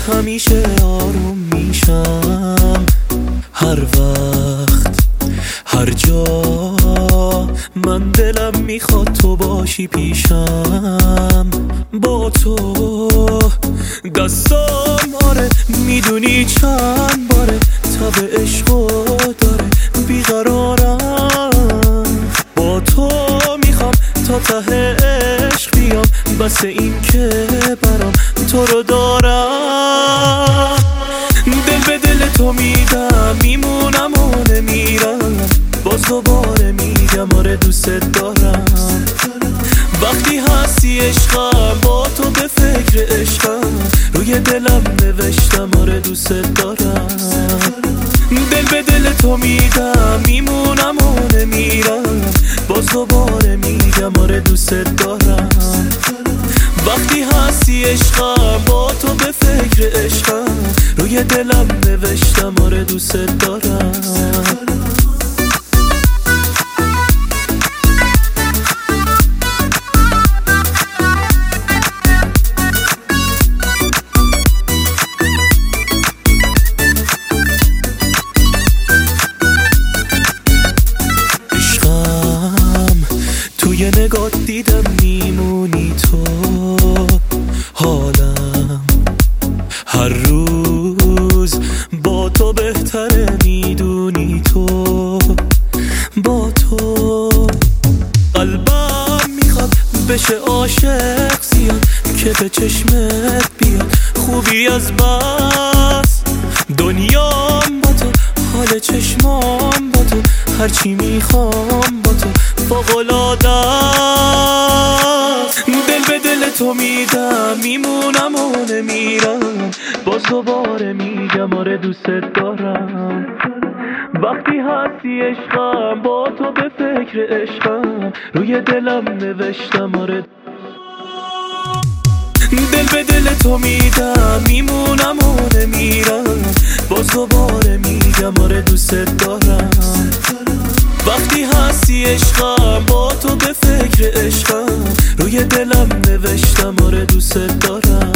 همیشه آروم میشم، هر وقت هر جا من دلم میخواد تو باشی پیشم. با تو دستام آره میدونی چند باره تب عشقو داره بیقرارم. با تو میخوام تا ته عشق بیام، بس این که برام تو رو دارم. دل به دل تو میدم، میمونم و نمیرم، باز دوباره میگم آره دوست دارم. وقتی هستی عشقم، با تو به فکر عشقم، روی دلم نوشتم آره دوست دارم. دل به دل تو میدم، میمونم و نمیرم، باز دوباره میگم آره دوست دارم. وقتی هستی عشقم، با تو به فکر عشقم، روی دلم نوشتم آره دوست دارم. توی نگاه دیدم میمونی تو، حالم هر روز با تو بهتره میدونی تو. با تو قلبم میخواد بشه عاشق زیاد، که به چشمت بیاد خوبی از بس. دنیام با تو، حال چشمام با تو، هرچی میخوام با تو فوق‌العاده است. دل به دل تو میدم، میمونم و نمیرم، باز دوباره میگم آره دوست دارم. وقتی هستی عشقم، با تو به فکر عشقم، روی دلم نوشتم آره. دل به دل تو میدم، میمونم و نمیرم، باز دوباره میگم آره دوست دارم. وقتی هستی عشقم، با تو به فکر عشقم، روی دلم نوشتم آره دوست دارم.